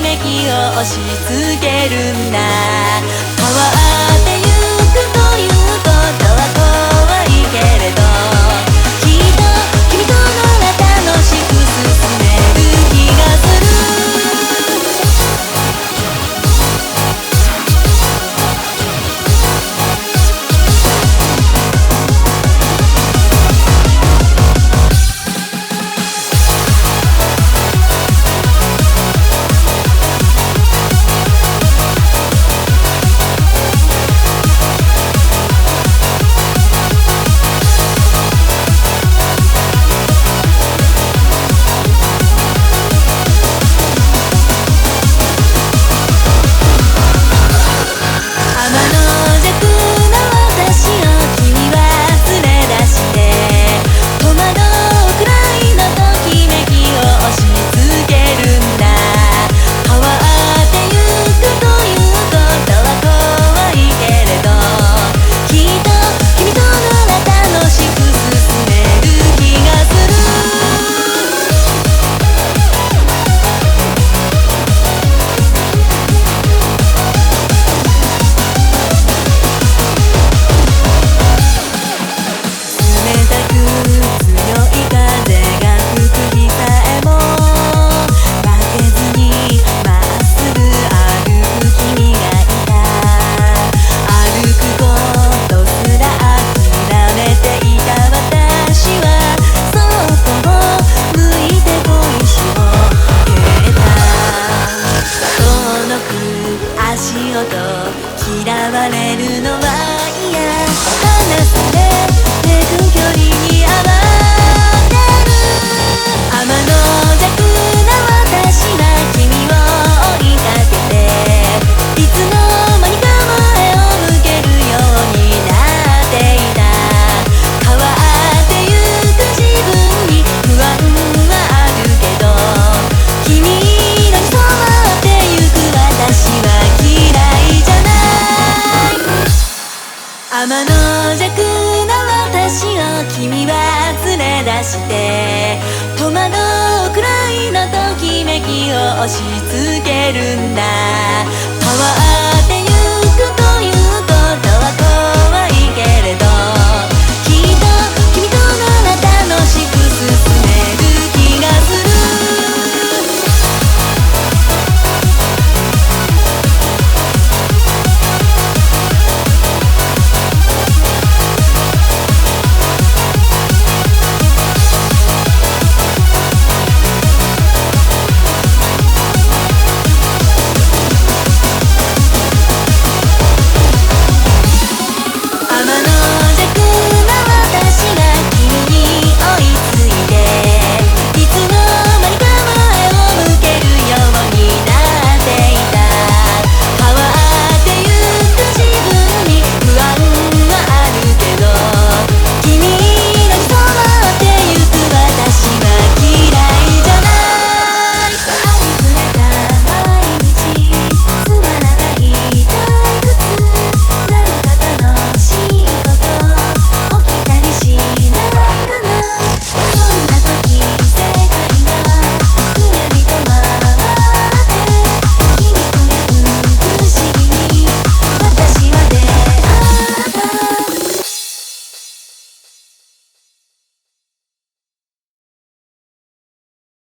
めきを押し付けるんだ。変わってゆくということは怖いけれど、きっと君となら楽しく進める気がする。嫌われるのは嫌、離されてく距離に合わせる。天の弱な私は君を追いかけて、いつの間にか前を向けるようになっていた。変わってゆく自分に不安はあるけど、君のに染まってゆく私は嫌いじゃない。天の弱な私を君は連れ出して、戸惑うくらいのときめきを押し付けるんだ。